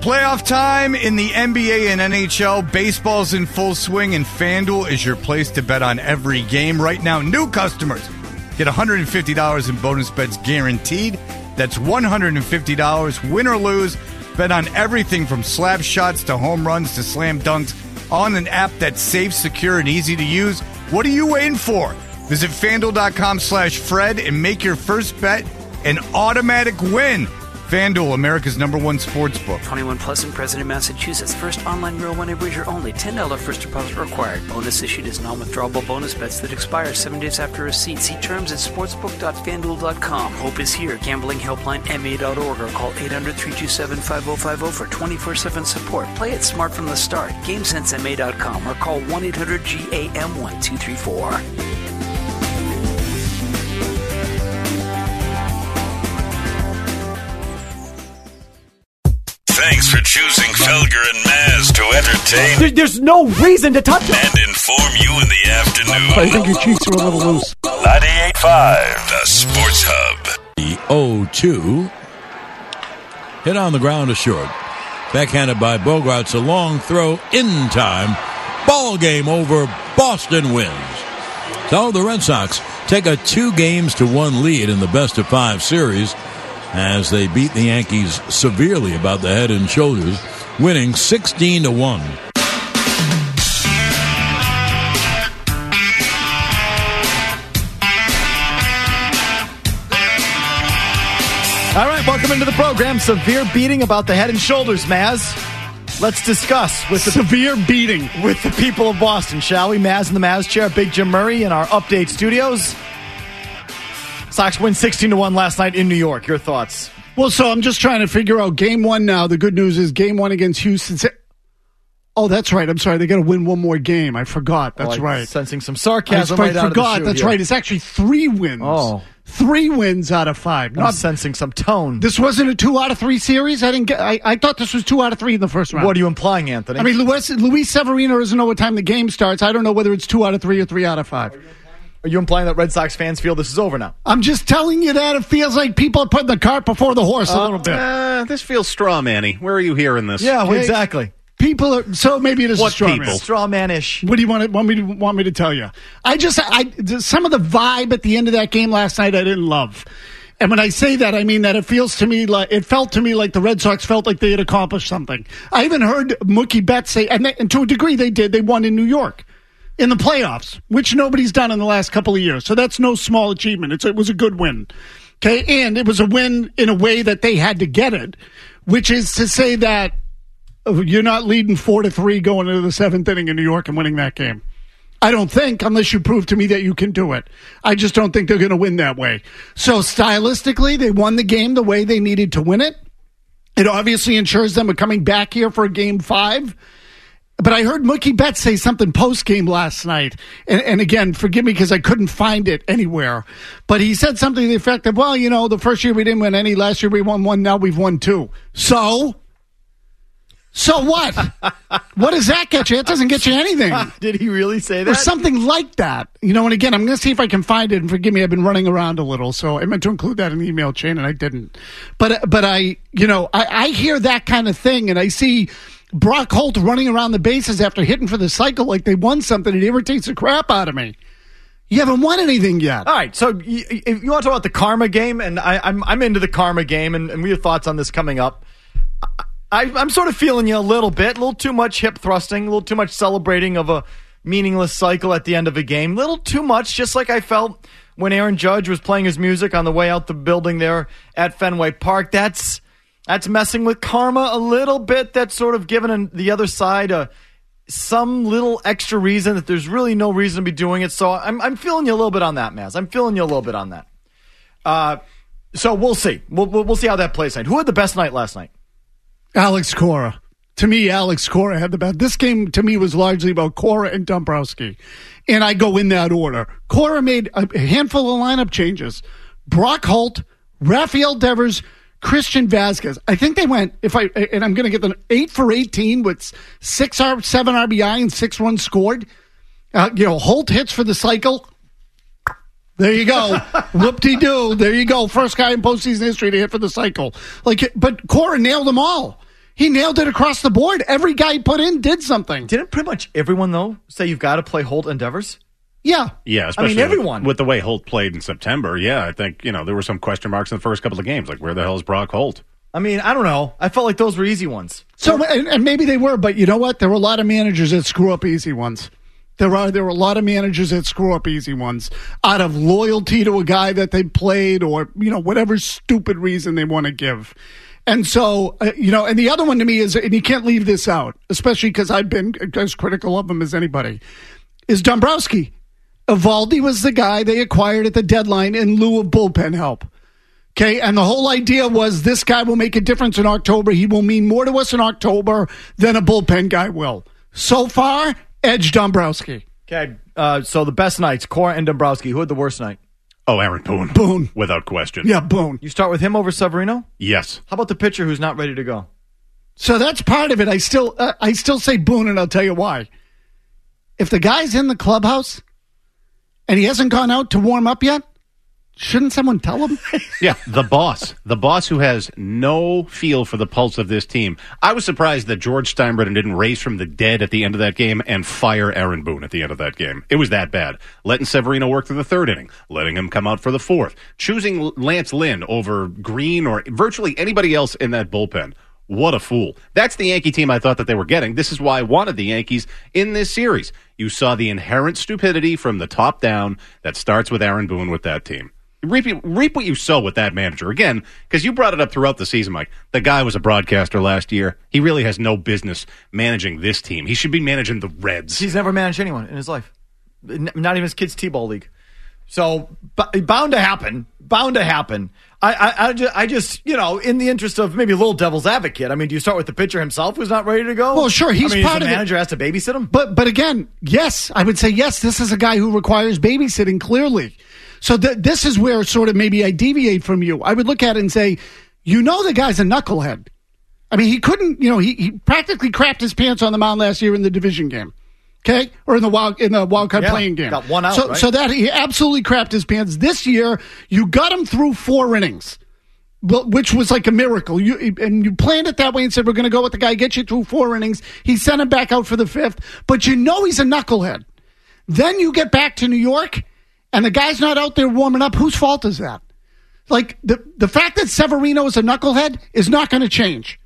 Playoff time in the NBA and NHL. Baseball's in full swing, and FanDuel is your place to bet on every game. Right now, new customers get $150 in bonus bets guaranteed. That's $150, win or lose. Bet on everything from slap shots to home runs to slam dunks on an app that's safe, secure, and easy to use. What are you waiting for? Visit FanDuel.com/Fred and make your first bet an automatic win. FanDuel, America's #1 sportsbook. 21 plus in President, Massachusetts. First online real money wager only. $10 first deposit required. Bonus issued as non-withdrawable bonus bets that expire 7 days after receipt. See terms at sportsbook.fanduel.com. Hope is here. Gambling helpline MA.org or call 800-327-5050 for 24/7 support. Play it smart from the start. GameSenseMA.com or call 1-800-GAM-1234. Thanks for choosing Felger and Maz to entertain. There's no reason to touch it. And inform you in the afternoon. I think your cheeks are a little loose. 98.5, the Sports Hub. The 0-2. Hit on the ground to short. Backhanded by Bogarts. A long throw in time. Ball game over. Boston wins. So the Red Sox take a 2-1 lead in the best-of-5 series as they beat the Yankees severely about the head and shoulders, winning 16-1. All right, welcome into the program. Severe beating about the head and shoulders, Maz. Let's discuss with the severe beating with the people of Boston, shall we? Maz in the Maz chair, Big Jim Murray in our update studios. Sox win 16-1 last night in New York. Your thoughts? Well, so I'm just trying to figure out game one now. The good news is game one against Houston. Oh, that's right. I'm sorry. They got to win one more game. I forgot. That's right. Sensing some sarcasm I right out of the forgot. chute That's here. right. It's actually 3 wins. Oh. 3 wins out of 5. Not sensing some tone. This wasn't a 2 out of 3 series. I thought this was 2 out of 3 in the first round. What are you implying, Anthony? I mean, Luis Severino doesn't know what time the game starts. I don't know whether it's 2 out of 3 or 3 out of 5. Are you implying that Red Sox fans feel this is over now? I'm just telling you that it feels like people are putting the cart before the horse a little bit. This feels straw man-y. Where are you hearing this? Yeah, exactly. People are, so maybe it is What a straw people? man. Straw man-ish. What do you want me to tell you? Some of the vibe at the end of that game last night I didn't love. And when I say that, I mean that it felt to me like the Red Sox felt like they had accomplished something. I even heard Mookie Betts say, and to a degree they did, they won in New York in the playoffs, which nobody's done in the last couple of years. So that's no small achievement. It was a good win. Okay. And it was a win in a way that they had to get it, which is to say that you're not leading 4-3 going into the 7th inning in New York and winning that game. I don't think, unless you prove to me that you can do it. I just don't think they're going to win that way. So stylistically, they won the game the way they needed to win it. It obviously ensures them of coming back here for game 5. But I heard Mookie Betts say something post-game last night. And again, forgive me because I couldn't find it anywhere. But he said something to the effect of, well, the first year we didn't win any. Last year we won 1. Now we've won 2. So what? What does that get you? It doesn't get you anything. Did he really say that? Or something like that. And again, I'm going to see if I can find it. And forgive me, I've been running around a little. So I meant to include that in the email chain, and I didn't. But I hear that kind of thing, and I see Brock Holt running around the bases after hitting for the cycle like they won something. It irritates the crap out of me. You haven't won anything yet. All right, so if you want to talk about the karma game, and I'm into the karma game, and we have thoughts on this coming up. I'm sort of feeling you a little too much hip thrusting, a little too much celebrating of a meaningless cycle at the end of a game, a little too much, just like I felt when Aaron Judge was playing his music on the way out the building there at Fenway Park. That's messing with karma a little bit. That's sort of giving the other side some little extra reason that there's really no reason to be doing it. So I'm feeling you a little bit on that, Maz. I'm feeling you a little bit on that. So we'll see. We'll see how that plays tonight. Who had the best night last night? Alex Cora. To me, Alex Cora had the best. This game, to me, was largely about Cora and Dombrowski. And I go in that order. Cora made a handful of lineup changes. Brock Holt, Rafael Devers, Christian Vasquez. I think they went, and I'm going to get them 8 for 18 with 7 RBI and 6 runs scored. Holt hits for the cycle. There you go. Whoop-de-doo. There you go. First guy in postseason history to hit for the cycle. But Cora nailed them all. He nailed it across the board. Every guy he put in did something. Didn't pretty much everyone, though, say you've got to play Holt and Devers? Yeah. Yeah, especially everyone. with the way Holt played in September. Yeah, I think, there were some question marks in the first couple of games. Like, where the hell is Brock Holt? I mean, I don't know. I felt like those were easy ones. So, and maybe they were, but you know what? There were a lot of managers that screw up easy ones. There were a lot of managers that screw up easy ones out of loyalty to a guy that they played or, whatever stupid reason they want to give. And so, and the other one to me is, and you can't leave this out, especially because I've been as critical of him as anybody, is Dombrowski. Evaldi was the guy they acquired at the deadline in lieu of bullpen help. Okay, and the whole idea was this guy will make a difference in October. He will mean more to us in October than a bullpen guy will. So far, edge Dombrowski. Okay, so the best nights, Cora and Dombrowski. Who had the worst night? Oh, Aaron Boone. Boone. Without question. Yeah, Boone. You start with him over Severino? Yes. How about the pitcher who's not ready to go? So that's part of it. I still say Boone, and I'll tell you why. If the guy's in the clubhouse and he hasn't gone out to warm up yet, shouldn't someone tell him? Yeah, the boss who has no feel for the pulse of this team. I was surprised that George Steinbrenner didn't raise from the dead at the end of that game and fire Aaron Boone at the end of that game. It was that bad. Letting Severino work through the third inning, letting him come out for the fourth, choosing Lance Lynn over Green or virtually anybody else in that bullpen. What a fool. That's the Yankee team I thought that they were getting. This is why I wanted the Yankees in this series. You saw the inherent stupidity from the top down that starts with Aaron Boone with that team. Reap what you sow with that manager. Again, because you brought it up throughout the season, Mike. The guy was a broadcaster last year. He really has no business managing this team. He should be managing the Reds. He's never managed anyone in his life. Not even his kids' T-ball league. So, bound to happen. I just, in the interest of maybe a little devil's advocate, I mean, do you start with the pitcher himself who's not ready to go? Well, sure, he's part the of it. manager has to babysit him? But again, yes, I would say yes, this is a guy who requires babysitting, clearly. So this is where sort of maybe I deviate from you. I would look at it and say, the guy's a knucklehead. I mean, he couldn't, he practically crapped his pants on the mound last year in the division game. Okay? Or in the wild card playing game. Got one out, so, right? So that he absolutely crapped his pants. This year, you got him through 4 innings, which was like a miracle. And you planned it that way and said, we're going to go with the guy, get you through 4 innings. He sent him back out for the 5th. But he's a knucklehead. Then you get back to New York, and the guy's not out there warming up. Whose fault is that? Like, the fact that Severino is a knucklehead is not going to change.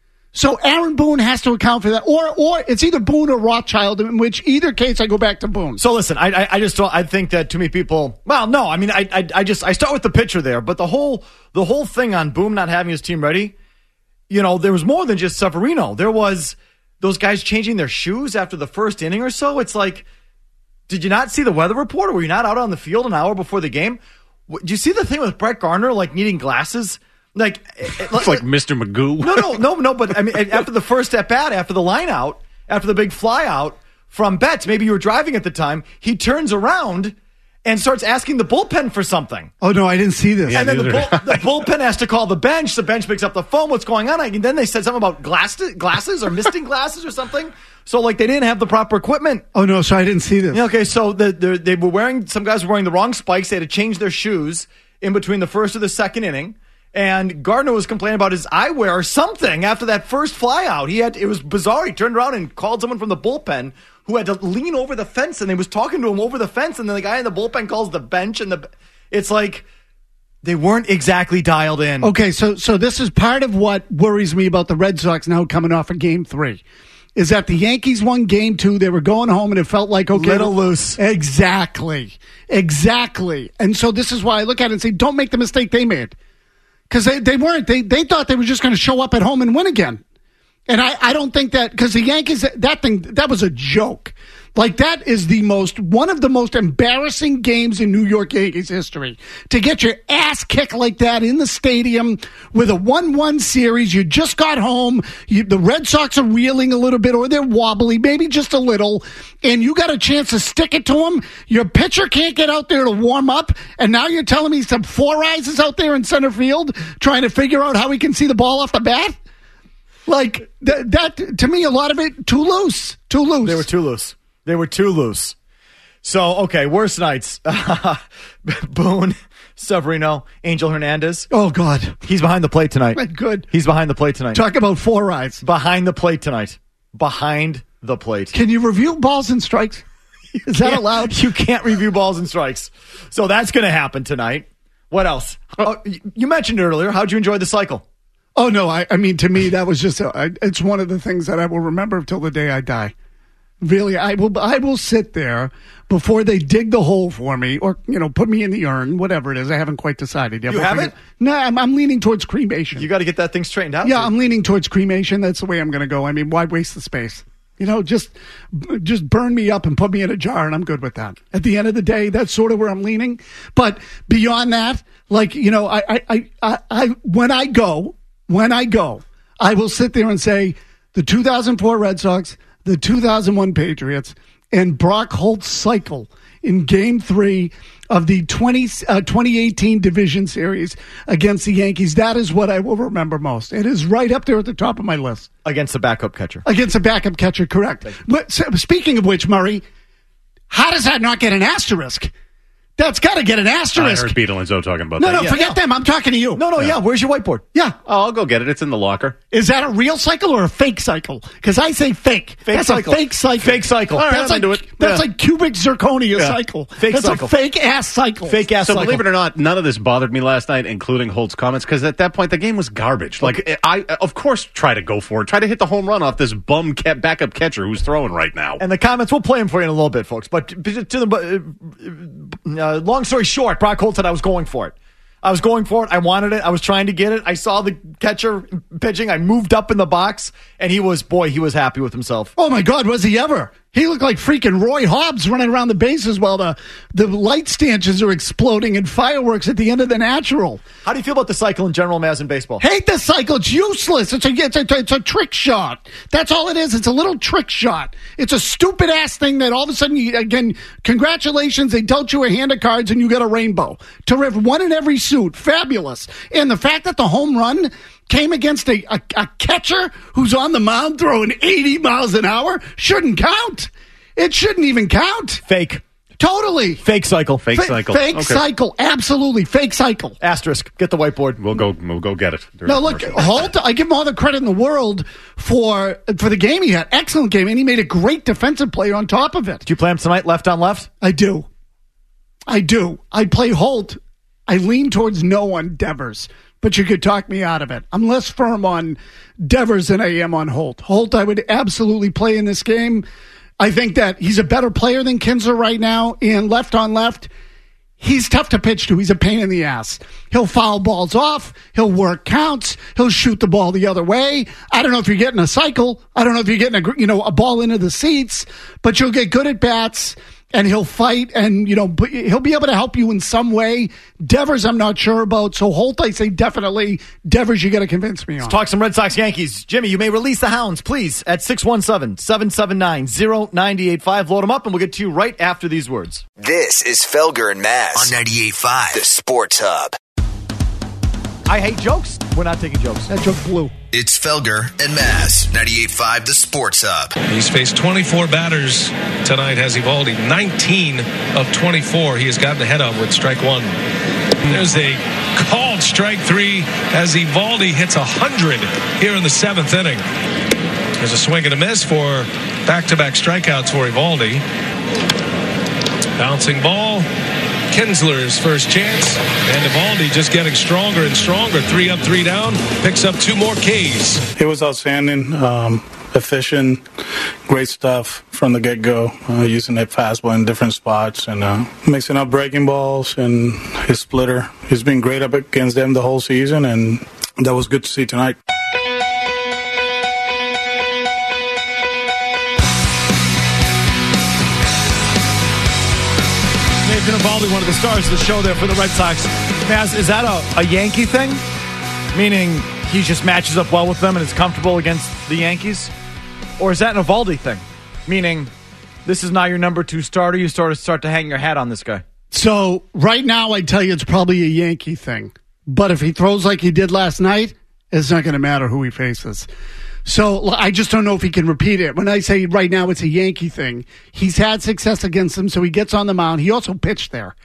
So Aaron Boone has to account for that. Or it's either Boone or Rothschild, in which either case I go back to Boone. So listen, I just don't, I think that too many people, well, no, I mean, I start with the pitcher there, but the whole thing on Boone not having his team ready, there was more than just Severino. There was those guys changing their shoes after the first inning or so. It's like, did you not see the weather report, or were you not out on the field an hour before the game? Did you see the thing with Brett Gardner, like needing glasses? Like it's like Mr. Magoo. No. But I mean, after the first at bat, after the line out, after the big fly out from Betts, maybe you were driving at the time. He turns around and starts asking the bullpen for something. Oh no, I didn't see this. Yeah, and then the bullpen has to call the bench. The bench picks up the phone. What's going on? And then they said something about glasses or misting glasses or something. So like they didn't have the proper equipment. Oh no, so I didn't see this. Yeah, okay, so they were wearing, some guys were wearing the wrong spikes. They had to change their shoes in between the first or the second inning. And Gardner was complaining about his eyewear or something after that first fly out. It was bizarre. He turned around and called someone from the bullpen who had to lean over the fence, and they was talking to him over the fence, and then the guy in the bullpen calls the bench, and it's like they weren't exactly dialed in. Okay, so this is part of what worries me about the Red Sox now coming off of Game 3. Is that the Yankees won Game 2, they were going home, and it felt like, okay. Little loose. Exactly. And so this is why I look at it and say, don't make the mistake they made. Because they weren't. They thought they were just going to show up at home and win again. And I don't think that, because the Yankees, that was a joke. Like, that is one of the most embarrassing games in New York Yankees history. To get your ass kicked like that in the stadium with a 1-1 series, you just got home, the Red Sox are reeling a little bit, or they're wobbly, maybe just a little, and you got a chance to stick it to them. Your pitcher can't get out there to warm up, and now you're telling me some Four Eyes is out there in center field trying to figure out how he can see the ball off the bat? Like, that to me, a lot of it, too loose. They were too loose. So, okay, worst nights. Boone, Severino, Angel Hernandez. Oh, God. He's behind the plate tonight. Good. He's behind the plate tonight. Talk about 4 eyes. Behind the plate tonight. Behind the plate. Can you review balls and strikes? Is that allowed? You can't review balls and strikes. So that's going to happen tonight. What else? Oh, you mentioned earlier. How'd you enjoy the cycle? Oh, no. I mean, to me, that was just, it's one of the things that I will remember until the day I die. Really, I will sit there before they dig the hole for me or, put me in the urn, whatever it is. I haven't quite decided yet. You haven't? No, I'm leaning towards cremation. You got to get that thing straightened out. Yeah, I'm leaning towards cremation. That's the way I'm going to go. I mean, why waste the space? Just burn me up and put me in a jar, and I'm good with that. At the end of the day, that's sort of where I'm leaning. But beyond that, when I go, I will sit there and say the 2004 Red Sox, the 2001 Patriots, and Brock Holt's cycle in Game 3 of the 2018 Division Series against the Yankees. That is what I will remember most. It is right up there at the top of my list. Against the backup catcher. Against the backup catcher, correct. But speaking of which, Murray, how does that not get an asterisk? That's got to get an asterisk. I heard Beetle and Zoe talking about that. No, forget them. I'm talking to you. No, where's your whiteboard? Yeah. Oh, I'll go get it. It's in the locker. Is that a real cycle or a fake cycle? Because I say fake. That's cycle. A fake cycle. Fake cycle. All right, that's like cubic zirconia cycle. That's cycle. A fake-ass cycle. Fake-ass cycle. So believe it or not, none of this bothered me last night, including Holt's comments, because at that point, the game was garbage. Like, I, of course, try to go for it. Try to hit the home run off this bum backup catcher who's throwing right now. And the comments, we'll play them for you in a little bit, folks. But to the long story short, Brock Holt said I was going for it. I wanted it. I was trying to get it. I saw the catcher pitching. I moved up in the box, and he was happy with himself. Oh, my God, was he ever? He looked like freaking Roy Hobbs running around the bases while the light stanchions are exploding and fireworks at the end of the natural. How do you feel about the cycle in general, Maz, in baseball? Hate the cycle. It's useless. It's a trick shot. That's all it is. It's a little trick shot. It's a stupid-ass thing that all of a sudden, congratulations, they dealt you a hand of cards and you got a rainbow. Terrific. One in every suit. Fabulous. And the fact that the home run came against a catcher who's on the mound throwing 80 miles an hour shouldn't count. It shouldn't even count. Fake. Totally. Fake cycle. Fake cycle. Absolutely. Fake cycle. Asterisk. Get the whiteboard. We'll go get it. No, look, Holt, I give him all the credit in the world for the game he had. Excellent game. And he made a great defensive play on top of it. Did you play him tonight, left on left? I do. I play Holt. I lean towards no on Devers, but you could talk me out of it. I'm less firm on Devers than I am on Holt. Holt, I would absolutely play in this game. I think that he's a better player than Kinsler right now, and left on left, he's tough to pitch to. He's a pain in the ass. He'll foul balls off. He'll work counts. He'll shoot the ball the other way. I don't know if you're getting a cycle. I don't know if you're getting a ball into the seats, but you'll get good at bats. And he'll fight, and he'll be able to help you in some way. Devers, I'm not sure about. So Holt, I say definitely. Devers, you got to convince me on. Let's talk some Red Sox Yankees. Jimmy, you may release the hounds, please, at 617-779-0985. Load them up, and we'll get to you right after these words. This is Felger and Maz on 98.5, the Sports Hub. I hate jokes. We're not taking jokes. That joke blew. It's Felger and Maz, 98.5, the Sports Hub. He's faced 24 batters tonight, has Eovaldi. 19 of 24 he has gotten ahead of with strike one. There's a called strike three as Eovaldi hits 100 here in the seventh inning. There's a swing and a miss for back-to-back strikeouts for Eovaldi. Bouncing ball. Kinsler's first chance, and Eovaldi just getting stronger and stronger. 3 up, 3 down, picks up 2 more Ks. It was outstanding, efficient, great stuff from the get-go, using that fastball in different spots and mixing up breaking balls and his splitter. He's been great up against them the whole season, and that was good to see tonight. Nathan Eovaldi, one of the stars of the show there for the Red Sox. Maz, is that a Yankee thing? Meaning he just matches up well with them and is comfortable against the Yankees? Or is that an Eovaldi thing? Meaning this is now your number 2 starter, you start to hang your hat on this guy. So right now I tell you it's probably a Yankee thing. But if he throws like he did last night, it's not going to matter who he faces. So I just don't know if he can repeat it. When I say right now it's a Yankee thing, he's had success against them, so he gets on the mound. He also pitched there,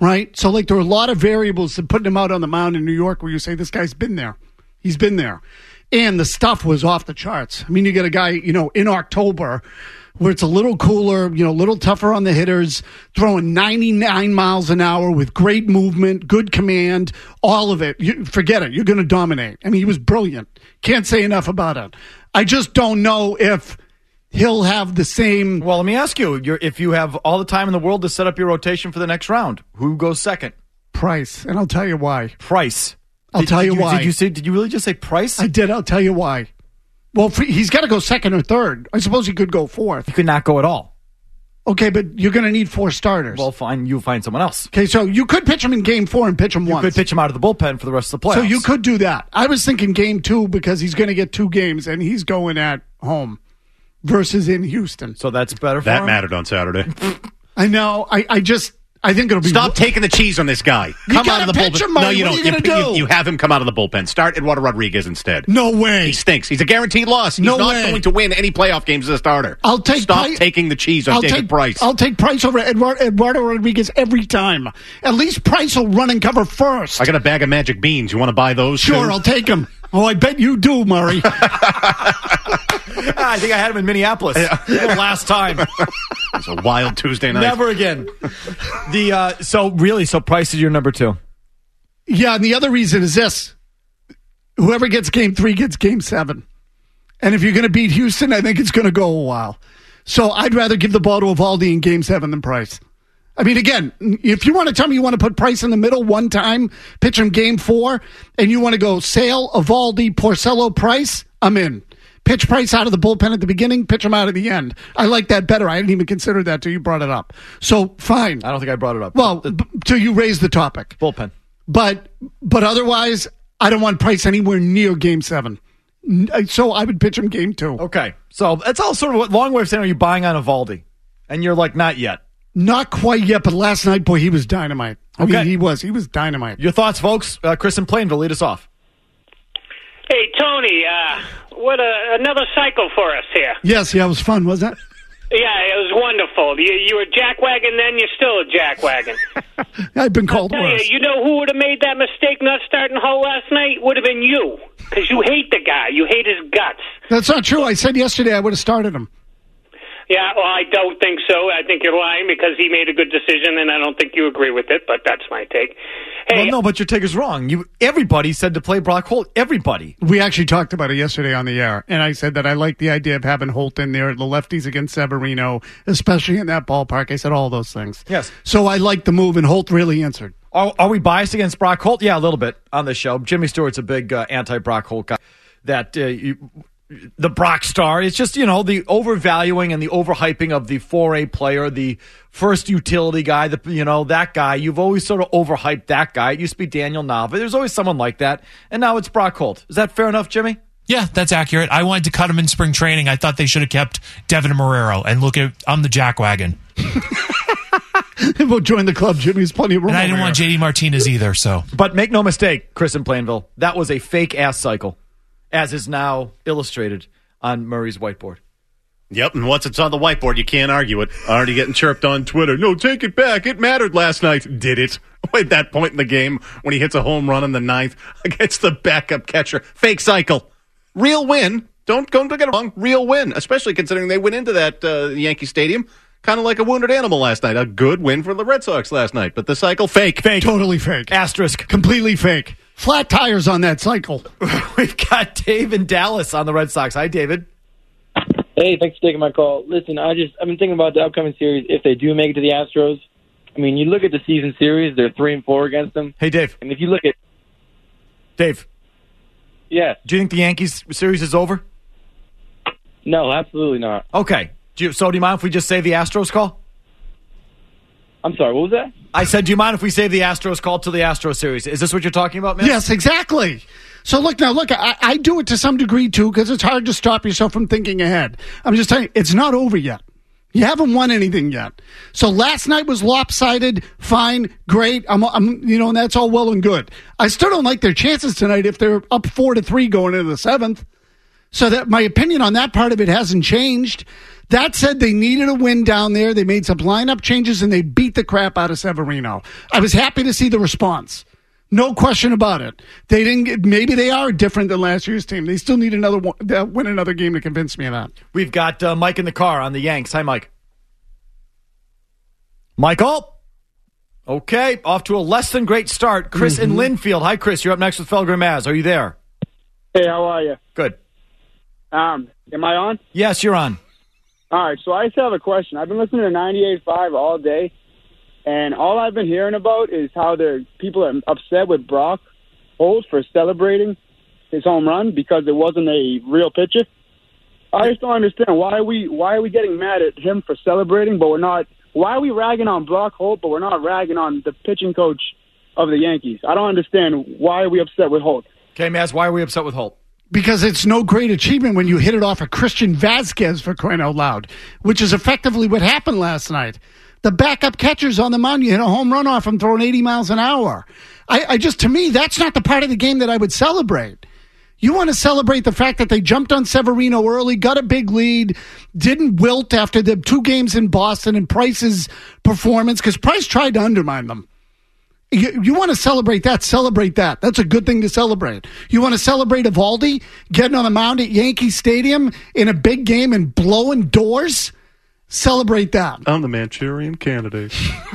right? So, like, there were a lot of variables to putting him out on the mound in New York where you say, this guy's been there. He's been there. And the stuff was off the charts. I mean, you get a guy, in October where it's a little cooler, a little tougher on the hitters, throwing 99 miles an hour with great movement, good command, all of it. Forget it. You're going to dominate. I mean, he was brilliant. Can't say enough about it. I just don't know if he'll have the same. Well, let me ask you, if you have all the time in the world to set up your rotation for the next round, who goes second? Price, and I'll tell you why. Price. I'll tell you why. Did you really just say Price? I did. I'll tell you why. Well, he's got to go second or third. I suppose he could go fourth. He could not go at all. Okay, but you're going to need 4 starters. Well, fine. You find someone else. Okay, so you could pitch him in Game 4 and pitch him once. You could pitch him out of the bullpen for the rest of the playoffs. So you could do that. I was thinking Game 2 because he's going to get 2 games, and he's going at home versus in Houston. So that's better for him? That mattered on Saturday. I know. I think it'll be. Stop taking the cheese on this guy. Come out of the bullpen. Him, no, you don't. You have him come out of the bullpen. Start Eduardo Rodriguez instead. No way. He stinks. He's a guaranteed loss. He's not going to win any playoff games as a starter. Stop taking the cheese on David Price. I'll take Price over Eduardo Rodriguez every time. At least Price will run and cover first. I got a bag of magic beans. You want to buy those? Sure, I'll take them. Oh, I bet you do, Murray. I think I had him in Minneapolis the last time. It's a wild Tuesday night. Never again. So Price is your number 2. Yeah, and the other reason is this. Whoever gets Game 3 gets Game 7. And if you're going to beat Houston, I think it's going to go a while. So I'd rather give the ball to Eovaldi in Game 7 than Price. I mean, again, if you want to tell me you want to put Price in the middle one time, pitch him Game 4, and you want to go Sale, Eovaldi, Porcello, Price, I'm in. Pitch Price out of the bullpen at the beginning, pitch him out at the end. I like that better. I didn't even consider that till you brought it up. So, fine. I don't think I brought it up. Well, till you raised the topic. Bullpen. But otherwise, I don't want Price anywhere near Game 7. So I would pitch him Game 2. Okay. So that's all sort of a long way of saying, are you buying on Eovaldi? And you're like, not yet. Not quite yet, but last night, boy, he was dynamite. I mean, he was dynamite. Your thoughts, folks? Chris in Plainville, lead us off. Hey, Tony, what another cycle for us here. Yes, it was fun, wasn't it? Yeah, it was wonderful. You were jackwagon then, you're still a jackwagon. I've been called worse. You know who would have made that mistake not starting Hull last night? Would have been you, because you hate the guy. You hate his guts. That's not true. I said yesterday I would have started him. Yeah, well, I don't think so. I think you're lying because he made a good decision, and I don't think you agree with it, but that's my take. Hey, well, no, but your take is wrong. Everybody said to play Brock Holt. Everybody. We actually talked about it yesterday on the air, and I said that I like the idea of having Holt in there, the lefties against Severino, especially in that ballpark. I said all those things. Yes. So I like the move, and Holt really answered. Are we biased against Brock Holt? Yeah, a little bit on this show. Jimmy Stewart's a big anti-Brock Holt guy. The Brock star. It's just, the overvaluing and the overhyping of the 4A player, the first utility guy, that guy. You've always sort of overhyped that guy. It used to be Daniel Nava. There's always someone like that. And now it's Brock Holt. Is that fair enough, Jimmy? Yeah, that's accurate. I wanted to cut him in spring training. I thought they should have kept Devin Marrero. And look, I'm the jackwagon. We'll join the club, Jimmy. There's plenty of room. And I didn't want JD Martinez either, so. But make no mistake, Chris in Plainville, that was a fake-ass cycle, as is now illustrated on Murray's whiteboard. Yep, and once it's on the whiteboard, you can't argue it. Already getting chirped on Twitter. No, take it back. It mattered last night. Did it? At that point in the game, when he hits a home run in the 9th against the backup catcher. Fake cycle. Real win. Don't get it wrong. Real win, especially considering they went into that Yankee Stadium kind of like a wounded animal last night. A good win for the Red Sox last night. But the cycle, fake. Fake. Totally fake. Asterisk. Completely fake. Flat tires on that cycle. We've got Dave in Dallas on the Red Sox. Hi, David. Hey, thanks for taking my call. Listen, I've been thinking about the upcoming series. If they do make it to the Astros, I mean, you look at the season series, they're 3-4 against them. Hey, Dave. And if you look at... Dave. Yes. Do you think the Yankees series is over? No, absolutely not. Okay. Do you mind if we just save the Astros call? I'm sorry, what was that? I said, do you mind if we save the Astros call to the Astros series? Is this what you're talking about, man? Yes, exactly. So look, I do it to some degree too because it's hard to stop yourself from thinking ahead. I'm just telling you, it's not over yet. You haven't won anything yet. So last night was lopsided, fine, great. And that's all well and good. I still don't like their chances tonight if they're up 4-3 going into the 7th. So that my opinion on that part of it hasn't changed. That said, they needed a win down there. They made some lineup changes, and they beat the crap out of Severino. I was happy to see the response. No question about it. They didn't. Maybe they are different than last year's team. They still need another one, win another game to convince me of that. We've got Mike in the car on the Yanks. Hi, Mike. Michael? Okay, off to a less than great start. Chris in Linfield. Hi, Chris. You're up next with Felger and Maz. Are you there? Hey, how are you? Good. Am I on? Yes, you're on. All right, so I just have a question. I've been listening to 98.5 all day, and all I've been hearing about is how people are upset with Brock Holt for celebrating his home run because it wasn't a real pitcher. I just don't understand why are we getting mad at him for celebrating, but we're not. Why are we ragging on Brock Holt, but we're not ragging on the pitching coach of the Yankees? I don't understand why are we upset with Holt. Okay, Maz, why are we upset with Holt? Because it's no great achievement when you hit it off of Christian Vasquez, for crying out loud, which is effectively what happened last night. The backup catcher's on the mound. You hit a home run off him throwing 80 miles an hour. To me, that's not the part of the game that I would celebrate. You want to celebrate the fact that they jumped on Severino early, got a big lead, didn't wilt after the 2 games in Boston and Price's performance, because Price tried to undermine them. You want to celebrate that, celebrate that. That's a good thing to celebrate. You want to celebrate Eovaldi getting on the mound at Yankee Stadium in a big game and blowing doors? Celebrate that. I'm the Manchurian candidate.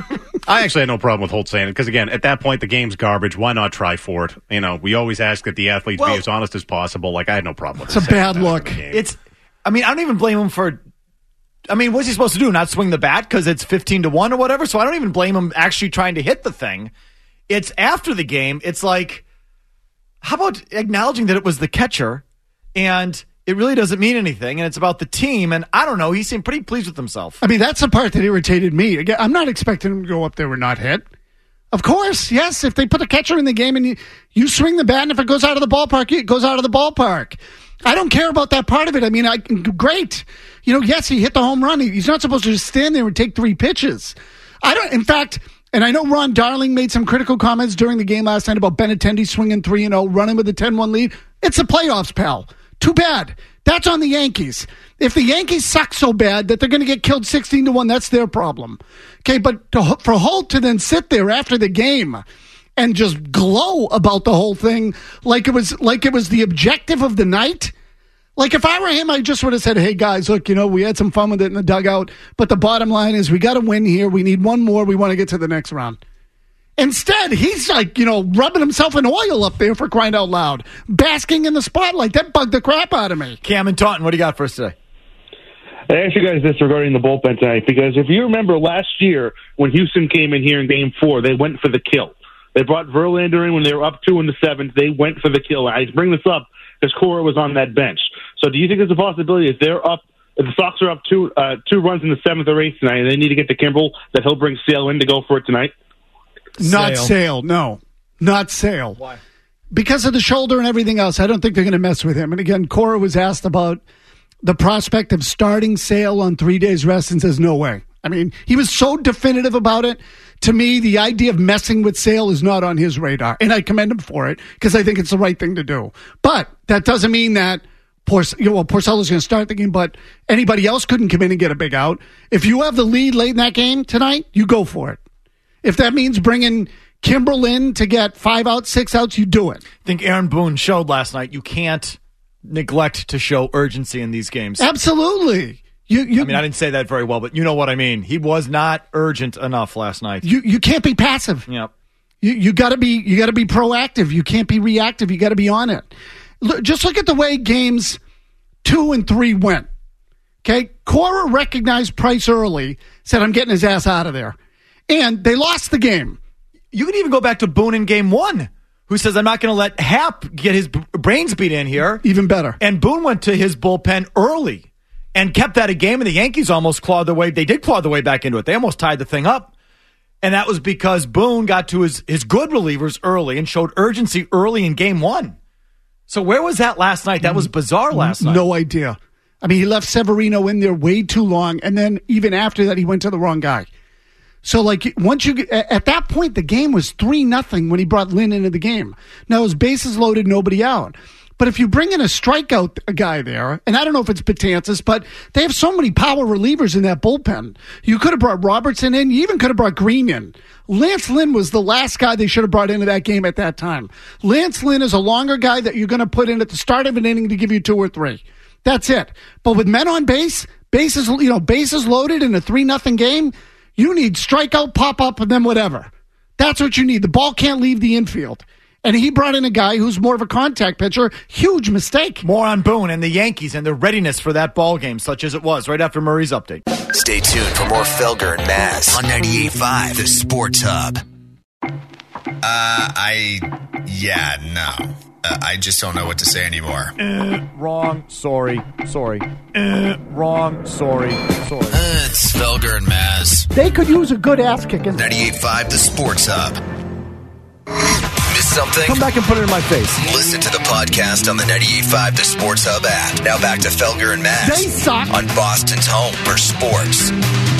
I actually had no problem with Holt saying it because, again, at that point, the game's garbage. Why not try for it? You know, we always ask that the athletes be as honest as possible. Like, I had no problem with it. It's a bad look. I don't even blame him for... what's he supposed to do? Not swing the bat because it's 15-1 or whatever? So I don't even blame him actually trying to hit the thing. It's after the game. It's like, how about acknowledging that it was the catcher and it really doesn't mean anything and it's about the team? And I don't know. He seemed pretty pleased with himself. That's the part that irritated me. Again, I'm not expecting him to go up there and not hit. Of course, yes. If they put a catcher in the game and you swing the bat and if it goes out of the ballpark, it goes out of the ballpark. I don't care about that part of it. Great. Yes, he hit the home run. He's not supposed to just stand there and take 3 pitches. In fact, and I know Ron Darling made some critical comments during the game last night about Benintendi swinging 3-0, running with a 10-1 lead. It's the playoffs, pal. Too bad. That's on the Yankees. If the Yankees suck so bad that they're going to get killed 16-1, that's their problem. Okay, but for Holt to then sit there after the game and just glow about the whole thing like it was the objective of the night. Like, if I were him, I just would have said, hey, guys, look, we had some fun with it in the dugout, but the bottom line is we got to win here. We need one more. We want to get to the next round. Instead, he's rubbing himself in oil up there, for crying out loud, basking in the spotlight. That bugged the crap out of me. Cam and Taunton, what do you got for us today? I asked you guys this regarding the bullpen tonight, because if you remember last year when Houston came in here in Game 4, they went for the kill. They brought Verlander in when they were up 2 in the 7th. They went for the kill. I bring this up because Cora was on that bench. So do you think there's a possibility if the Sox are up 2 runs in the 7th or 8th tonight and they need to get to Kimbrel, that he'll bring Sale in to go for it tonight? Not Sale, no. Not Sale. Why? Because of the shoulder and everything else, I don't think they're going to mess with him. And again, Cora was asked about the prospect of starting Sale on 3 days rest and says, no way. He was so definitive about it. To me, the idea of messing with Sale is not on his radar. And I commend him for it because I think it's the right thing to do. But that doesn't mean that Porcello's going to start the game, but anybody else couldn't come in and get a big out. If you have the lead late in that game tonight, you go for it. If that means bringing Kimbrel in to get 5 outs, 6 outs, you do it. I think Aaron Boone showed last night you can't neglect to show urgency in these games. Absolutely. I didn't say that very well, but you know what I mean. He was not urgent enough last night. You can't be passive. Yep. You got to be proactive. You can't be reactive. You got to be on it. Just look at the way games 2 and 3 went. Okay, Cora recognized Price early, said, "I'm getting his ass out of there," and they lost the game. You can even go back to Boone in Game 1, who says, "I'm not going to let Happ get his brains beat in here." Even better. And Boone went to his bullpen early and kept that a game, and the Yankees almost clawed their way. They did claw their way back into it. They almost tied the thing up. And that was because Boone got to his good relievers early and showed urgency early in Game 1. So where was that last night? That was bizarre last night. No idea. He left Severino in there way too long, and then even after that, he went to the wrong guy. So, once you get, at that point, the game was 3-0 when he brought Lynn into the game. Now, his bases loaded, nobody out. But if you bring in a strikeout guy there, and I don't know if it's Betances, but they have so many power relievers in that bullpen. You could have brought Robertson in. You even could have brought Green in. Lance Lynn was the last guy they should have brought into that game at that time. Lance Lynn is a longer guy that you're going to put in at the start of an inning to give you 2 or 3. That's it. But with men on base, bases loaded in a 3-0 game, you need strikeout, pop up, and then whatever. That's what you need. The ball can't leave the infield. And he brought in a guy who's more of a contact pitcher. Huge mistake. More on Boone and the Yankees and their readiness for that ball game, such as it was right after Murray's update. Stay tuned for more Felger and Maz on 98.5, the Sports Hub. No. I just don't know what to say anymore. Wrong. Sorry. Wrong. Sorry. It's Felger and Maz. They could use a good ass kicking. 98.5, the Sports Hub. Miss something? Come back and put it in my face. Listen to the podcast on the 98.5 The Sports Hub app. Now back to Felger and Maz. They suck. On Boston's home for sports.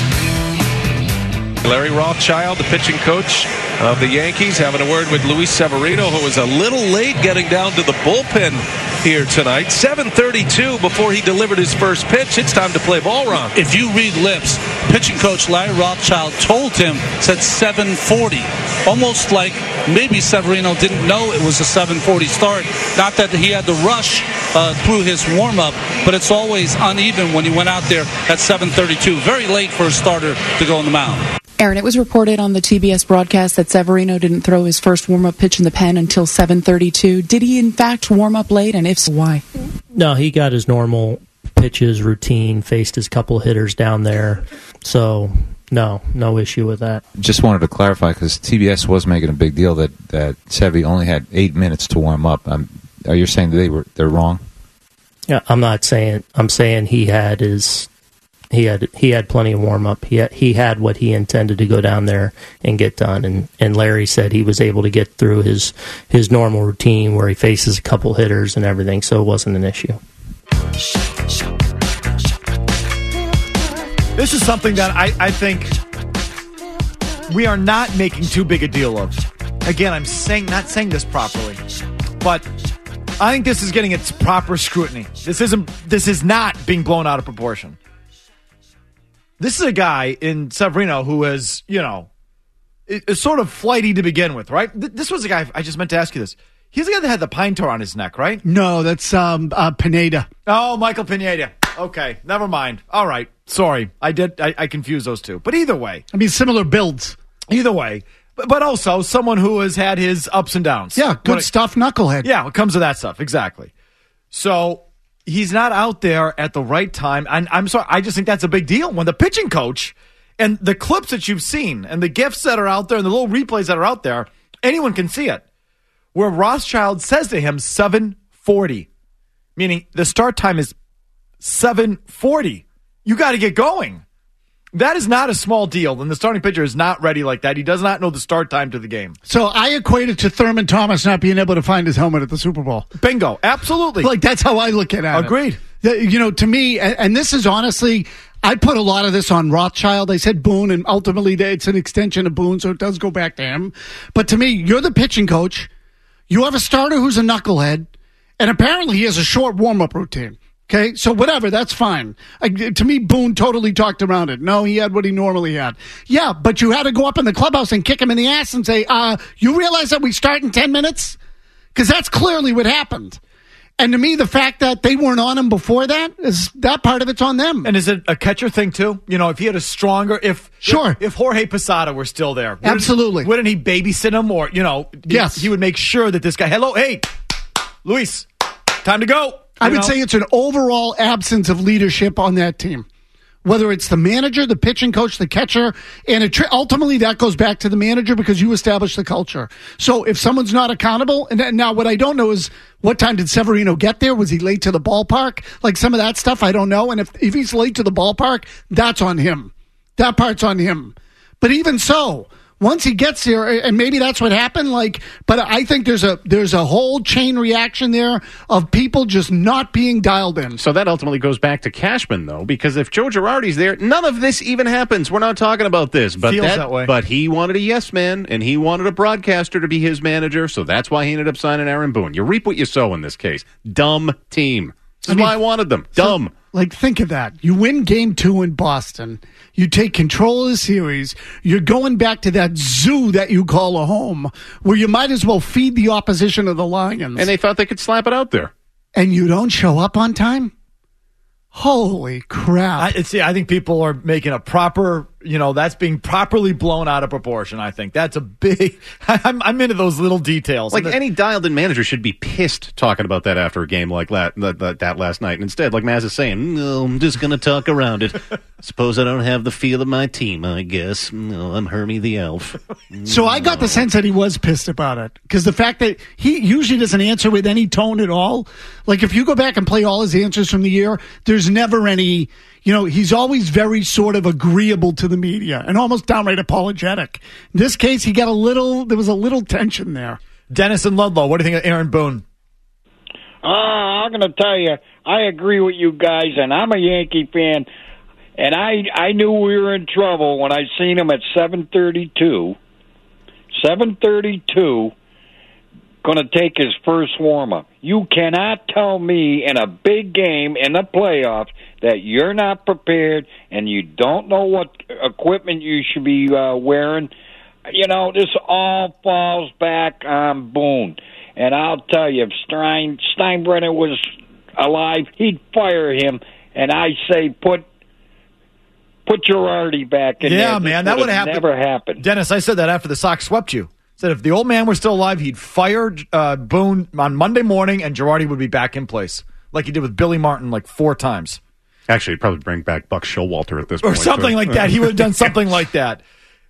Larry Rothschild, the pitching coach of the Yankees, having a word with Luis Severino, who was a little late getting down to the bullpen here tonight. 7:32 before he delivered his first pitch. It's time to play ball, Ron. If you read lips, pitching coach Larry Rothschild told him, said 7:40. Almost like maybe Severino didn't know it was a 7:40 start. Not that he had to rush through his warm-up, but it's always uneven when he went out there at 7:32. Very late for a starter to go on the mound. Aaron, it was reported on the TBS broadcast that Severino didn't throw his first warm-up pitch in the pen until 7:32. Did he, in fact, warm up late, and if so, why? No, he got his normal pitches routine, faced his couple hitters down there. So, no issue with that. Just wanted to clarify, because TBS was making a big deal that Sevy only had 8 minutes to warm up. Are you saying they're wrong? Yeah, I'm not saying. I'm saying he had plenty of warm up. He had what he intended to go down there and get done. And Larry said he was able to get through his normal routine where he faces a couple hitters and everything, so it wasn't an issue. This is something that I think we are not making too big a deal of. Again, I'm not saying this properly, but I think this is getting its proper scrutiny. This is not being blown out of proportion. This is a guy in Severino who is, is sort of flighty to begin with, right? This was a guy, I just meant to ask you this. He's the guy that had the pine tar on his neck, right? No, that's Pineda. Oh, Michael Pineda. Okay, never mind. All right, sorry. I confused those two. But either way. I mean, similar builds. Either way. But also someone who has had his ups and downs. Yeah, good stuff, knucklehead. Yeah, it comes to that stuff, exactly. So he's not out there at the right time. And I'm sorry, I just think that's a big deal. When the pitching coach and the clips that you've seen and the GIFs that are out there and the little replays that are out there, anyone can see it. Where Rothschild says to him 7:40, meaning the start time is 7:40. You got to get going. That is not a small deal. When the starting pitcher is not ready like that, he does not know the start time to the game. So I equate it to Thurman Thomas not being able to find his helmet at the Super Bowl. Bingo. Absolutely. Like, that's how I look at it. Agreed. To me, and this is honestly, I put a lot of this on Rothschild. I said Boone, and ultimately it's an extension of Boone, so it does go back to him. But to me, you're the pitching coach. You have a starter who's a knucklehead, and apparently he has a short warm-up routine. Okay, so whatever, that's fine. To me, Boone totally talked around it. No, he had what he normally had. Yeah, but you had to go up in the clubhouse and kick him in the ass and say, you realize that we start in 10 minutes? Because that's clearly what happened. And to me, the fact that they weren't on him before that, that part of it's on them. And is it a catcher thing, too? If he had a stronger, if Jorge Posada were still there. Absolutely. Wouldn't he babysit him? Or, yes. He would make sure that this guy, hey, Luis, time to go. I would say it's an overall absence of leadership on that team. Whether it's the manager, the pitching coach, the catcher, and ultimately that goes back to the manager because you establish the culture. So if someone's not accountable, and now what I don't know is what time did Severino get there? Was he late to the ballpark? Like some of that stuff, I don't know. And if he's late to the ballpark, that's on him. That part's on him. But even so, once he gets there, and maybe that's what happened. But I think there's a whole chain reaction there of people just not being dialed in. So that ultimately goes back to Cashman, though, because if Joe Girardi's there, none of this even happens. We're not talking about this. But Feels that way. But he wanted a yes man, and he wanted a broadcaster to be his manager, so that's why he ended up signing Aaron Boone. You reap what you sow in this case. Dumb team. This is why I wanted them. Dumb. Think of that. You win Game 2 in Boston. You take control of the series. You're going back to that zoo that you call a home, where you might as well feed the opposition of the Lions. And they thought they could slap it out there. And you don't show up on time? Holy crap. I think people are making a proper, that's being properly blown out of proportion, I think. That's a big, I'm into those little details. Like any dialed-in manager should be pissed talking about that after a game like that last night. And instead, like Maz is saying, no, I'm just going to talk around it. Suppose I don't have the feel of my team, I guess. No, I'm Hermie the Elf. So I got the sense that he was pissed about it. Because the fact that he usually doesn't answer with any tone at all. Like if you go back and play all his answers from the year, there's never any, he's always very sort of agreeable to the media and almost downright apologetic. In this case, there was a little tension there. Dennis and Ludlow, what do you think of Aaron Boone? I'm going to tell you, I agree with you guys, and I'm a Yankee fan, and I knew we were in trouble when I seen him at 7:32. 7:32. Going to take his first warm-up. You cannot tell me in a big game in the playoffs that you're not prepared and you don't know what equipment you should be wearing. This all falls back on Boone. And I'll tell you, if Steinbrenner was alive, he'd fire him. And I say put Girardi back in there. Yeah, man, that would have never happened. Dennis, I said that after the Sox swept you. Said if the old man were still alive, he'd fire Boone on Monday morning, and Girardi would be back in place, like he did with Billy Martin 4 times. Actually, he'd probably bring back Buck Showalter at this point. Or something like that. He would have done something like that.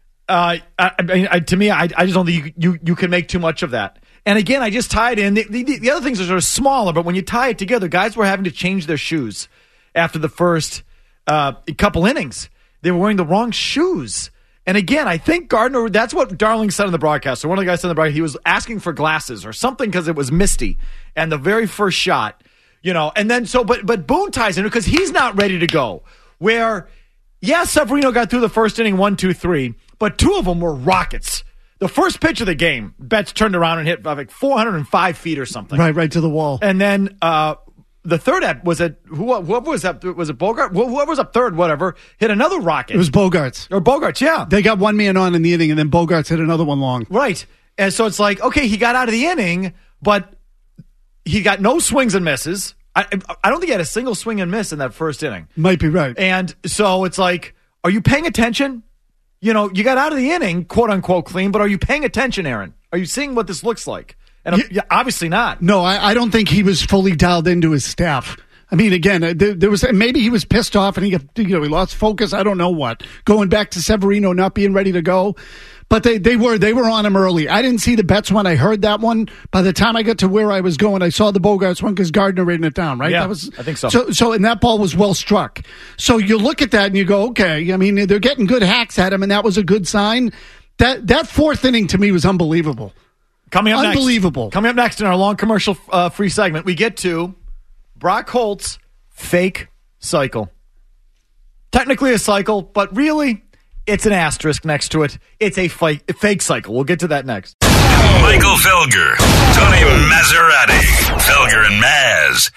To me, I just don't think you can make too much of that. And again, I just tie it in. The other things are sort of smaller, but when you tie it together, guys were having to change their shoes after the first couple innings. They were wearing the wrong shoes. And again, I think Gardner, that's what Darling said in the broadcast. So one of the guys said in the broadcast, he was asking for glasses or something because it was misty. And the very first shot, and then but Boone ties in because he's not ready to go. Where, Severino got through the first inning 1, 2, 3, but 2 of them were rockets. The first pitch of the game, Betts turned around and hit 405 feet or something. Right to the wall. And then the third was whoever was up? Was it Bogart? Whoever was up third, whatever, hit another rocket. It was Bogarts. Or Bogarts, yeah. They got one man on in the inning, and then Bogarts hit another one long. Right. And so it's like, okay, he got out of the inning, but he got no swings and misses. I don't think he had a single swing and miss in that first inning. Might be right. And so it's like, are you paying attention? You got out of the inning, quote unquote, clean, but are you paying attention, Aaron? Are you seeing what this looks like? And obviously not. No, I don't think he was fully dialed into his staff. I mean, again, there was maybe he was pissed off and he lost focus. I don't know what. Going back to Severino not being ready to go, but they were on him early. I didn't see the Betts one. I heard that one. By the time I got to where I was going, I saw the Bogarts one because Gardner written it down. Right? Yeah, I think so. So and that ball was well struck. So you look at that and you go, okay. I mean, they're getting good hacks at him, and that was a good sign. That fourth inning to me was unbelievable. Coming up Unbelievable. Next. Coming up next in our long commercial free segment, we get to Brock Holt's fake cycle. Technically a cycle, but really, it's an asterisk next to it. It's a fake cycle. We'll get to that next. Michael Felger, Tony Maserati, Felger and Maz.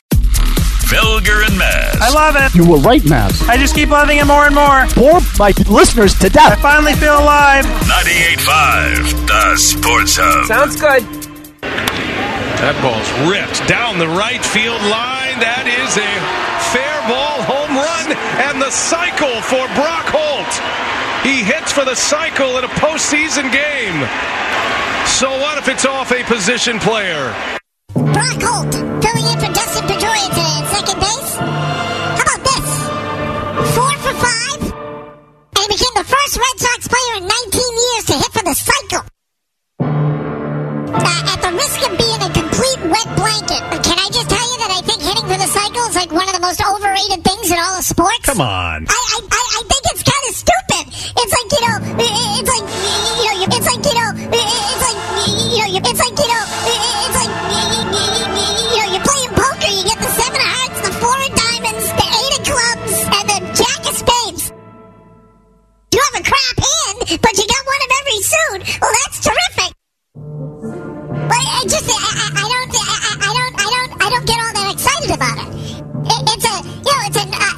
Felger and Maz. I love it. You were right, Maz. I just keep loving it more and more. Bore my listeners to death. I finally feel alive. 98.5, the Sports Hub. Sounds good. That ball's ripped down the right field line. That is a fair ball home run. And the cycle for Brock Holt. He hits for the cycle in a postseason game. So what if it's off a position player? Brock Holt filling in for Dustin Pedroia today at second base. How about this? 4 for 5, and he became the first Red Sox player in 19 years to hit for the cycle. At the risk of being a complete wet blanket, can I just tell you that I think hitting for the cycle is like one of the most overrated things in all of sports? Come on. I think it's kind of stupid. It's like,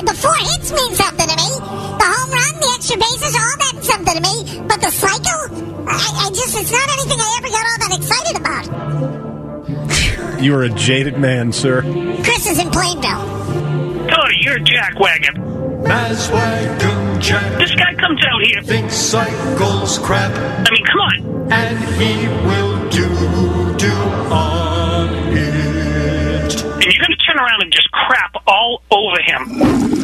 the 4 hits mean something to me. The home run, the extra bases, all that means something to me. But the cycle, it's not anything I ever got all that excited about. You are a jaded man, sir. Chris is in Plainville. Tony, you're a jackwagon. Mazwagon Jack. This guy comes out here. Thinks cycles crap. I mean, come on. And he will do on it. And you're going to turn around and just crap all over him.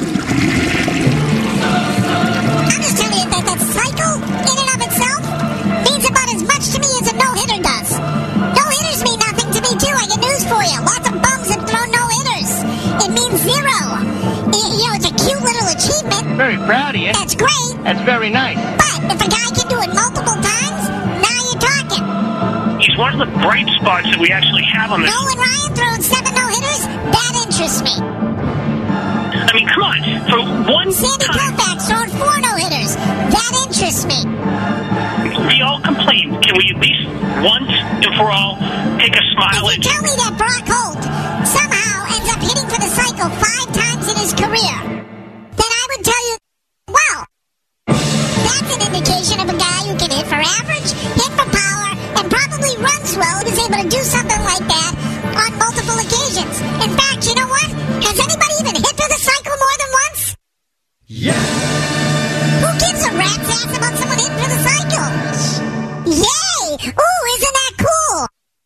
I'm just telling you that cycle, in and of itself, means about as much to me as a no-hitter does. No-hitters mean nothing to me, too. I got news for you. Lots of bums have thrown no-hitters. It means 0. It's a cute little achievement. Very proud of you. That's great. That's very nice. But if a guy can do it multiple times, now you're talking. He's one of the bright spots that we actually have on this. Nolan Ryan throwing 7 no-hitters? That interests me. I mean, come on. For one Sandy time. Koufax throwing 4 no-hitters. That interests me. We all complain. Can we at least once and for all take a smile If you tell me that Brock Holt somehow ends up hitting for the cycle 5 times in his career, then I would tell you, well, that's an indication of a guy who can hit for average, hit for power, and probably runs well and is able to do something like that on multiple occasions. In fact, you know what? Has anybody even hit for the cycle more than once? Yeah. Who gives a rat's ass about someone hitting for the cycle? Yay! Ooh, isn't that cool?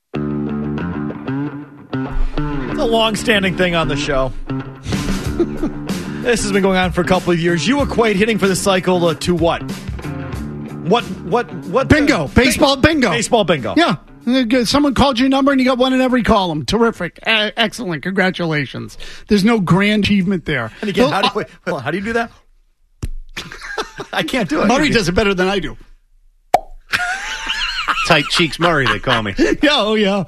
It's a long-standing thing on the show. This has been going on for a couple of years. You equate hitting for the cycle to what? What? Bingo. Baseball bingo. Baseball bingo. Yeah. Someone called your number and you got one in every column. Terrific. Excellent. Congratulations. There's no grand achievement there. And again, how do you do that? I can't do it. Murray does it better than I do. Tight cheeks Murray, they call me. Yeah, oh yeah.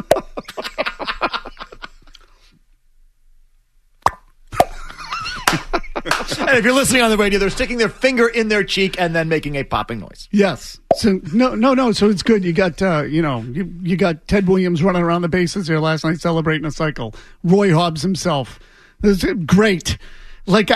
And if you're listening on the radio, they're sticking their finger in their cheek and then making a popping noise. Yes. So no. So it's good. You got you got Ted Williams running around the bases here last night celebrating a cycle. Roy Hobbs himself. This is great. Like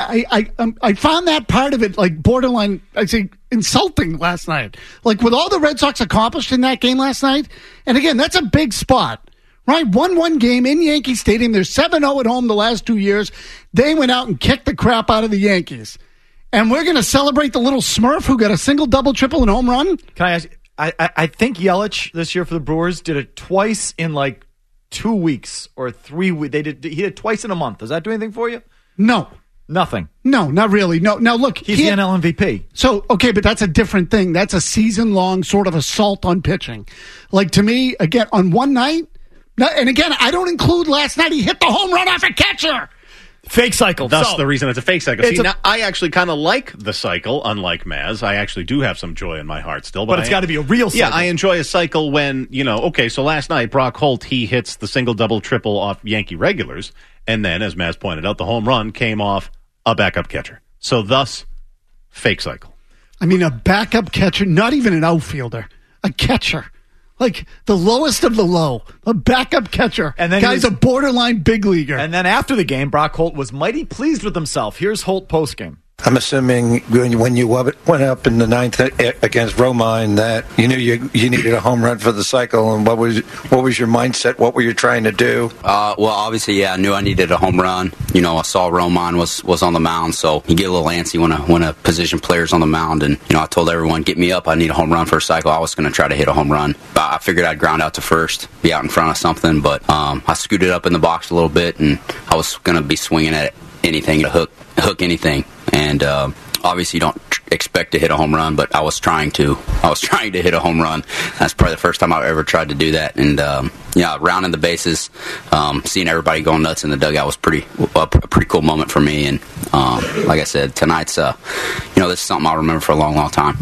I found that part of it like borderline, I'd say, insulting last night. Like with all the Red Sox accomplished in that game last night, and again, that's a big spot. Right, 1-1 game in Yankee Stadium. They're 7-0 at home the last 2 years. They went out and kicked the crap out of the Yankees. And we're going to celebrate the little Smurf who got a single, double, triple, and home run? Can I ask you, I think Yelich this year for the Brewers did it twice in like 2 weeks or 3 weeks. He did it twice in a month. Does that do anything for you? No. Nothing. No, not really. No. Now, look. He's the NL MVP. So, okay, but that's a different thing. That's a season-long sort of assault on pitching. Like, to me, again, on one night, and again, I don't include last night he hit the home run off a catcher. Fake cycle. Thus the reason it's a fake cycle. See, now, I actually kind of like the cycle, unlike Maz. I actually do have some joy in my heart still. But it's got to be a real cycle. Yeah, I enjoy a cycle when, okay, so last night, Brock Holt, he hits the single, double, triple off Yankee regulars. And then, as Maz pointed out, the home run came off a backup catcher. So thus, fake cycle. I mean, a backup catcher, not even an outfielder, a catcher. Like the lowest of the low, a backup catcher. And then guy's a borderline big leaguer. And then after the game, Brock Holt was mighty pleased with himself. Here's Holt postgame. I'm assuming when you went up in the ninth against Romine that you knew you needed a home run for the cycle. And what was your mindset? What were you trying to do? Well, obviously, yeah, I knew I needed a home run. I saw Romine was on the mound, so you get a little antsy when a position player's on the mound. And I told everyone, get me up. I need a home run for a cycle. I was going to try to hit a home run. I figured I'd ground out to first, be out in front of something. But I scooted up in the box a little bit, and I was going to be swinging at anything to hook anything. And obviously, you don't expect to hit a home run, but I was trying to hit a home run. That's probably the first time I've ever tried to do that. And rounding the bases, seeing everybody going nuts in the dugout was a pretty cool moment for me. And like I said, tonight's this is something I'll remember for a long, long time.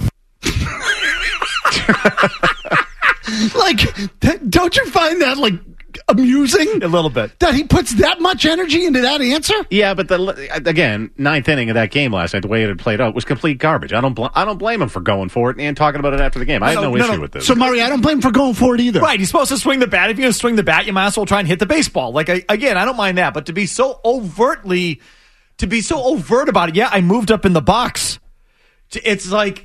Don't you find that amusing? A little bit. That he puts that much energy into that answer? Yeah, but again, ninth inning of that game last night, the way it had played out was complete garbage. I don't blame him for going for it and talking about it after the game. I had no issue with this. So, Murray, I don't blame him for going for it either. Right, he's supposed to swing the bat. If you're going to swing the bat, you might as well try and hit the baseball. Again, I don't mind that, but to be so overtly to be so overt about it. Yeah, I moved up in the box. It's like,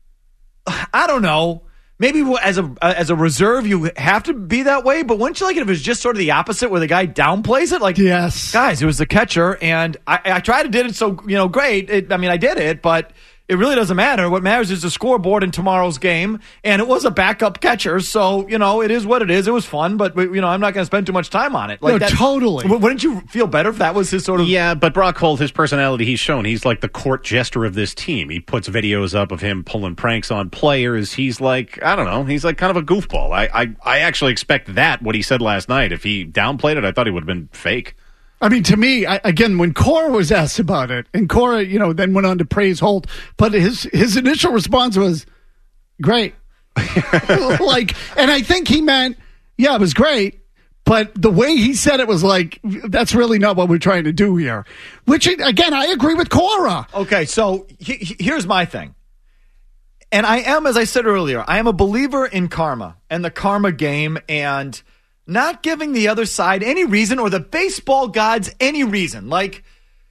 I don't know. Maybe as a reserve, you have to be that way. But wouldn't you like it if it was just sort of the opposite, where the guy downplays it? Like, yes, guys, it was the catcher, and I tried to did it so great. I did it, but it really doesn't matter. What matters is the scoreboard in tomorrow's game, and it was a backup catcher, so it is what it is. It was fun, but I'm not going to spend too much time on it. Like totally. Wouldn't you feel better if that was his sort of? Yeah, but Brock Holt, his personality he's shown, he's like the court jester of this team. He puts videos up of him pulling pranks on players. He's like, I don't know, he's like kind of a goofball. I actually expect that, what he said last night. If he downplayed it, I thought he would have been fake. I mean, to me, again, when Cora was asked about it, and Cora, then went on to praise Holt, but his initial response was, great. And I think he meant, yeah, it was great, but the way he said it was like, that's really not what we're trying to do here. Which, again, I agree with Cora. Okay, so here's my thing. And I am, as I said earlier, I am a believer in karma and the karma game, and not giving the other side any reason, or the baseball gods any reason. Like,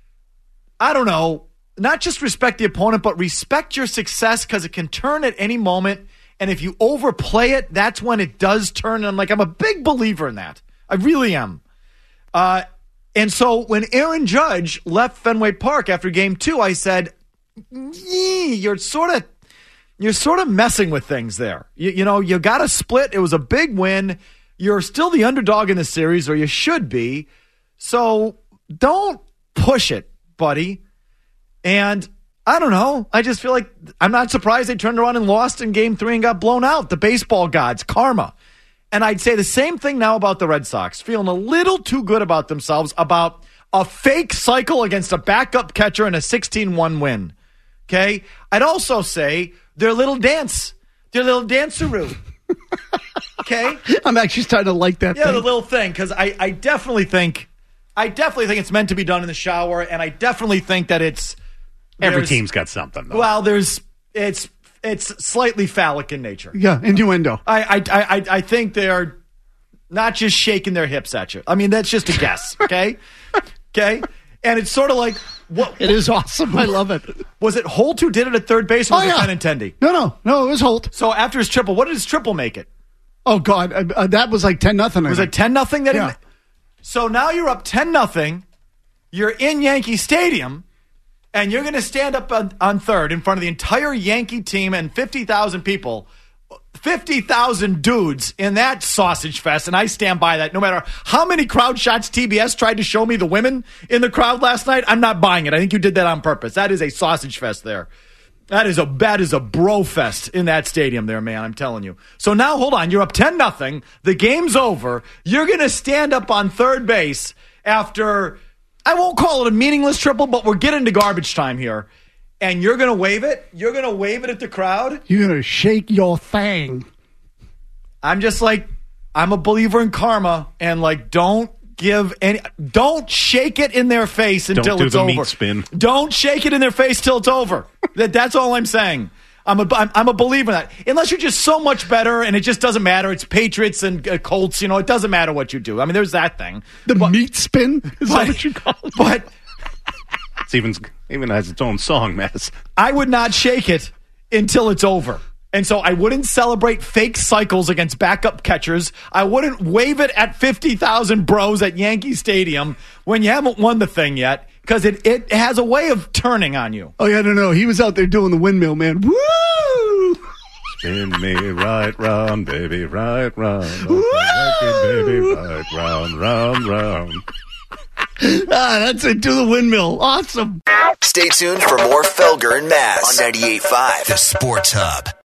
I don't know, not just respect the opponent, but respect your success, because it can turn at any moment. And if you overplay it, that's when it does turn. And I'm a big believer in that. I really am. And so when Aaron Judge left Fenway Park after game 2, I said, you're sort of messing with things there. You got to split. It was a big win. You're still the underdog in the series, or you should be. So don't push it, buddy. And I don't know. I just feel like I'm not surprised they turned around and lost in game 3 and got blown out. The baseball gods, karma. And I'd say the same thing now about the Red Sox, feeling a little too good about themselves, about a fake cycle against a backup catcher and a 16-1 win. Okay? I'd also say their little danceroo. Okay, I'm actually starting to like that. Yeah, thing. The little thing, because I definitely think it's meant to be done in the shower, and I definitely think that every team's got something, though. Well, it's slightly phallic in nature. Yeah, innuendo. I think they're not just shaking their hips at you. I mean, that's just a guess. Okay, and it's sort of like what it is awesome. I love it. Was it Holt who did it at third base, or was it Benintendi? No, it was Holt. So after his triple, what did his triple make it? Oh, God, that was like 10-0. Was it 10-0? Yeah. So now you're up 10-0. You're in Yankee Stadium, and you're going to stand up on third in front of the entire Yankee team and 50,000 people, 50,000 dudes in that sausage fest, and I stand by that. No matter how many crowd shots TBS tried to show me the women in the crowd last night, I'm not buying it. I think you did that on purpose. That is a sausage fest there. That is a bro fest in that stadium there, man. I'm telling you. So now, hold on. You're up 10-0. The game's over. You're going to stand up on third base after, I won't call it a meaningless triple, but we're getting to garbage time here. And you're going to wave it? You're going to wave it at the crowd? You're going to shake your thing. I'm just like, I'm a believer in karma, and don't shake it in their face until it's over. Don't do the meat spin. Don't shake it in their face till it's over. That's all I'm saying. I'm a believer in that. Unless you're just so much better and it just doesn't matter. It's Patriots and Colts. It doesn't matter what you do. I mean, there's that thing. Meat spin? Is that what you call it? But it even has its own song, Mass. I would not shake it until it's over. And so I wouldn't celebrate fake cycles against backup catchers. I wouldn't wave it at 50,000 bros at Yankee Stadium when you haven't won the thing yet, because it has a way of turning on you. Oh, yeah, no. He was out there doing the windmill, man. Woo! Spin me right round, baby, right round. Baby, right round, round. That's it. Do the windmill. Awesome. Stay tuned for more Felger and Mazz on 98.5, The Sports Hub.